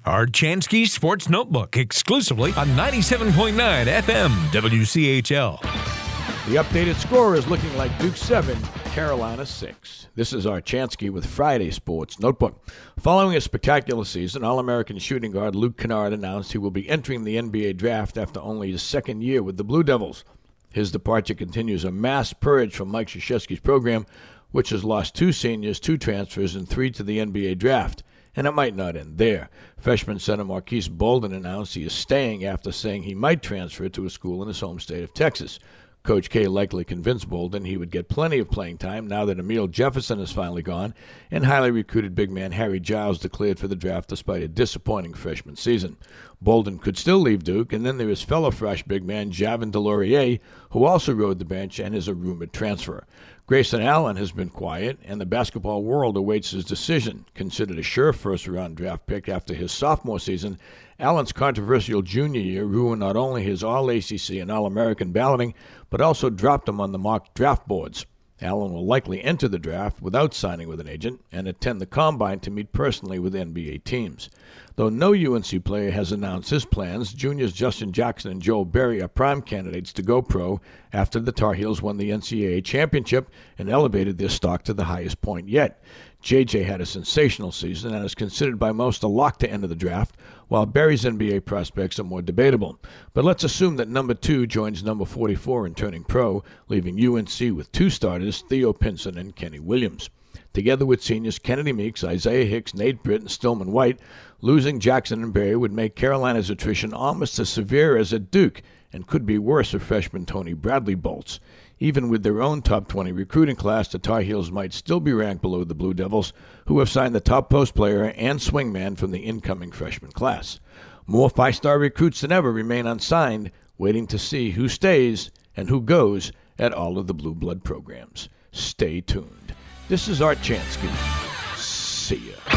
Art Chansky Sports Notebook, exclusively on 97.9 FM WCHL. The updated score is looking like Duke 7, Carolina 6. This is Art Chansky with Friday Sports Notebook. Following a spectacular season, All-American shooting guard Luke Kennard announced he will be entering the NBA draft after only his second year with the Blue Devils. His departure continues a mass purge from Mike Krzyzewski's program, which has lost 2 seniors, 2 transfers, and 3 to the NBA draft. And it might not end there. Freshman center Marquise Bolden announced he is staying after saying he might transfer to a school in his home state of Texas. Coach K likely convinced Bolden he would get plenty of playing time now that Emile Jefferson is finally gone, and highly recruited big man Harry Giles declared for the draft despite a disappointing freshman season. Bolden could still leave Duke, and then there is fellow fresh big man Javin DeLaurier, who also rode the bench and is a rumored transfer. Grayson Allen has been quiet, and the basketball world awaits his decision. Considered a sure first-round draft pick after his sophomore season, Allen's controversial junior year ruined not only his All-ACC and All-American balloting, but also dropped him on the mock draft boards. Allen will likely enter the draft without signing with an agent and attend the Combine to meet personally with NBA teams. Though no UNC player has announced his plans, juniors Justin Jackson and Joel Berry are prime candidates to go pro after the Tar Heels won the NCAA championship and elevated their stock to the highest point yet. JJ had a sensational season and is considered by most a lock to enter the draft, while Berry's NBA prospects are more debatable. But let's assume that number 2 joins number 44 in turning pro, leaving UNC with 2 starters, Theo Pinson and Kenny Williams. Together with seniors Kennedy Meeks, Isaiah Hicks, Nate Britt, and Stillman White, losing Jackson and Berry would make Carolina's attrition almost as severe as at Duke and could be worse if freshman Tony Bradley bolts. Even with their own top 20 recruiting class, the Tar Heels might still be ranked below the Blue Devils, who have signed the top post player and swingman from the incoming freshman class. More 5-star recruits than ever remain unsigned, waiting to see who stays and who goes at all of the Blue Blood programs. Stay tuned. This is Art Chansky. See ya.